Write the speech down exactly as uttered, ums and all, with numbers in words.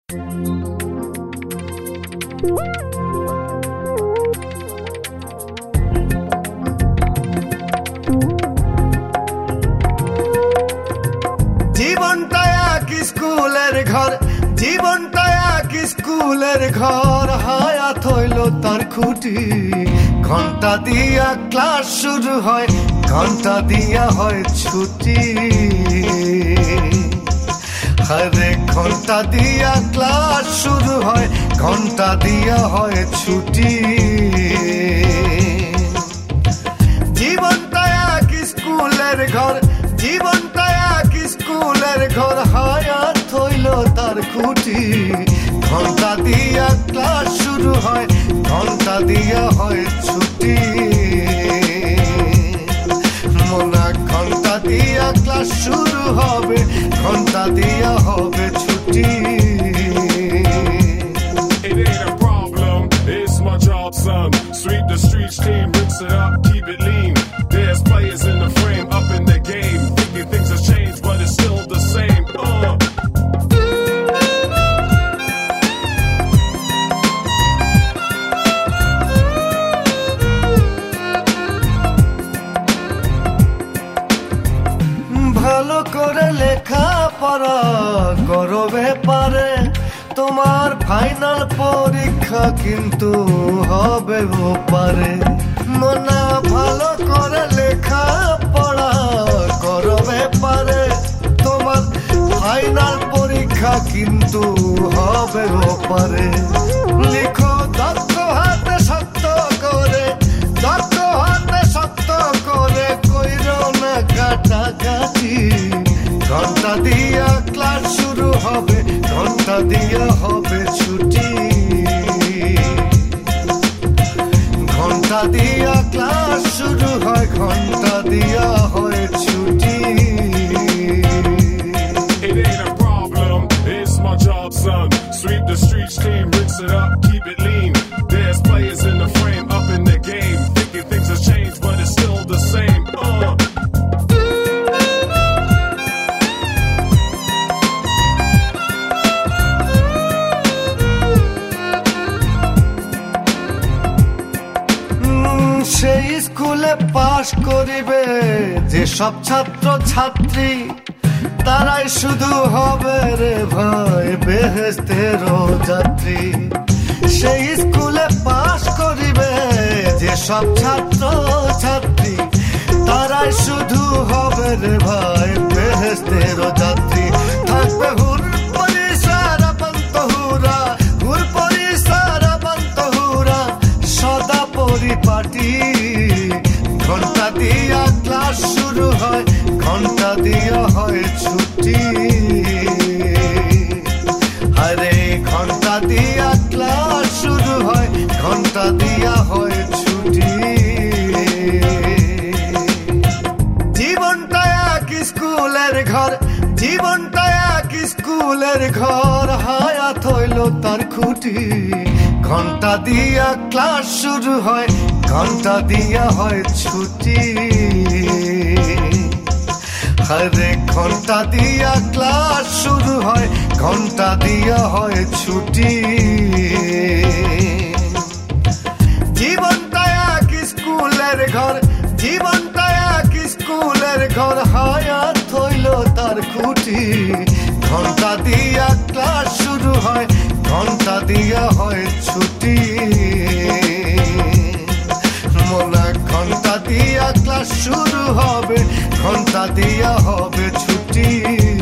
জীবনটা এক স্কুলের ঘর, জীবনটা এক স্কুলের ঘর, হায়াত হইল তার খুঁটি। ঘন্টা দিয়া ক্লাস শুরু হয়, ঘন্টা দিয়া হয় ছুটি। আরে ঘন্টা দিয়া ক্লাস শুরু হয়, ঘন্টা দিয়া হয় ছুটি। জীবনটা এক স্কুলের ঘর, জীবনটা এক স্কুলের ঘর, হায়াত হইল তার খুঁটি। ঘন্টা দিয়া ক্লাস শুরু হয়, ঘন্টা দিয়া হয় ছুটি। মোনা ঘন্টা দিয়া ক্লাস শুরু হবে, ঘন্টা দিয়া হবে ছুটি। It ain't a problem, it's my job, son. Sweep the streets, clean, rinse it up, keep it lean. There's players in the frame, up in the game, thinking things have changed, but it's still the same. Uh. ভালো করে লেখা পড়া করো ব্যাপারে, তোমার final পরীক্ষা কিন্তু হবে ওপারে। মনা ভালো করে লেখা পড়া করো ব্যাপারে, তোমার ফাইনাল পরীক্ষা কিন্তু হবে ওপারে। লিখো দক্ষ হাতে শক্ত করে, দক্ষ হাতে শক্ত করে, কইরো না কাটাকাটি। ঘন্টা দিয়া ক্লাস শুরু হবে, ঘন্টা দিয়া হবে ছুটি। ঘন্টা দিয়া ক্লাস শুরু হয়, ঘন্টা দিয়া হয় ছুটি। It ain't a problem, it's my job, son. Sweep the streets, clean, rinse it up, keep it lean. There's players in the frame, up in the game, thinking things have changed, but it's still the same. Uh. সেই স্কুলে পাশ করিবে যে সব ছাত্র ছাত্রী, তারাই শুধু হবে রে ভাই বেহেশতের যাত্রী। সেই স্কুলে পাশ করিবে যে সব ছাত্র ছাত্রী, তারাই শুধু হবে রে ভাই বেহেশতের যাত্রী। থাকবে হুর পরিসর বন্তহুরা, হুর পরিসর বন্তহুরা, সদা পরিপাটি। ঘন্টা দিয়া ক্লাস শুরু হয়, ঘন্টা দিয়া হয় ছুটি। আরে ঘন্টা দিয়া ক্লাস শুরু হয়, ঘন্টা দিয়া হয় ছুটি। জীবনটা এক স্কুলের ঘর, জীবনটা এক স্কুলের ঘর, হায়াত হইল তার খুঁটি। ঘন্টা দিয়া ক্লাস শুরু হয়, ঘন্টা দিয়া হয় ছুটি। আরে ঘন্টা দিয়া ক্লাস শুরু হয়, ঘন্টা দিয়া হয় ছুটি। জীবনটা এক স্কুলের ঘর, জীবনটা এক স্কুলের ঘর, হায়াত হইল তার খুঁটি। ঘন্টা দিয়া ক্লাস শুরু হয়, ঘন্টা দিয়া হয় ছুটি। মোনা ঘন্টা দিয়া ক্লাস শুরু হবে, ঘন্টা দিয়া হবে ছুটি।